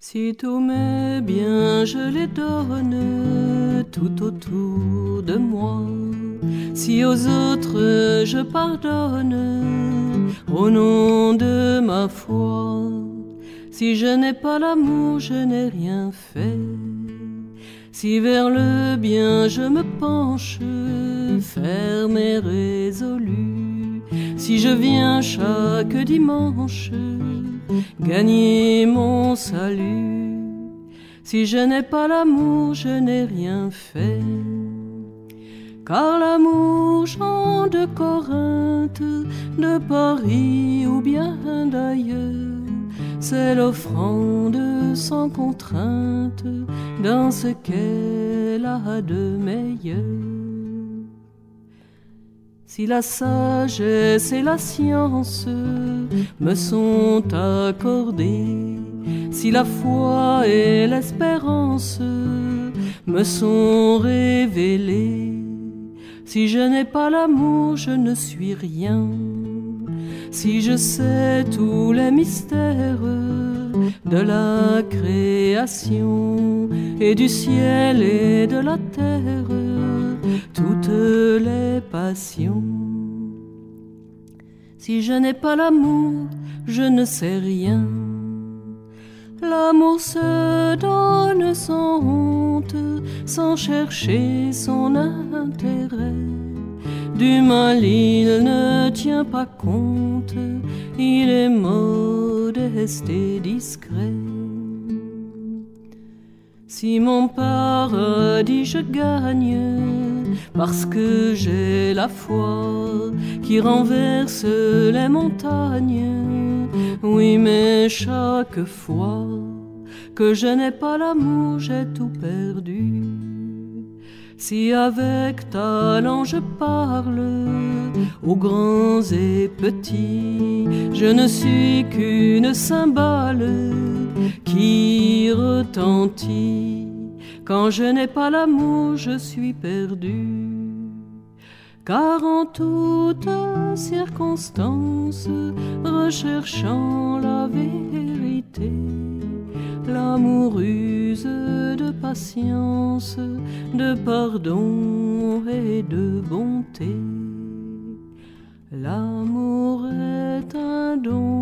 Si tous mes biens je les donne tout autour de moi, si aux autres je pardonne au nom de ma foi, si je n'ai pas l'amour je n'ai rien fait. Si vers le bien je me penche, ferme et résolu, si je viens chaque dimanche gagner mon salut, si je n'ai pas l'amour je n'ai rien fait. Car l'amour, Jean de Corinthe, de Paris ou bien d'ailleurs, c'est l'offrande sans contrainte dans ce qu'elle a de meilleur. Si la sagesse et la science me sont accordées, si la foi et l'espérance me sont révélées, si je n'ai pas l'amour, je ne suis rien. Si je sais tous les mystères de la création et du ciel et de la terre, toutes les passions. Si je n'ai pas l'amour, je ne sais rien. L'amour se donne sans honte, sans chercher son intérêt. Du mal il ne tient pas compte, il est modeste et discret. Si mon paradis je gagne, parce que j'ai la foi qui renverse les montagnes, oui mais chaque fois que je n'ai pas l'amour j'ai tout perdu. Si avec talent je parle aux grands et petits, je ne suis qu'une cymbale qui retentit. Quand je n'ai pas l'amour, je suis perdu. Car en toute circonstance, recherchant la vérité, l'amour use de patience, de pardon et de bonté. L'amour est un don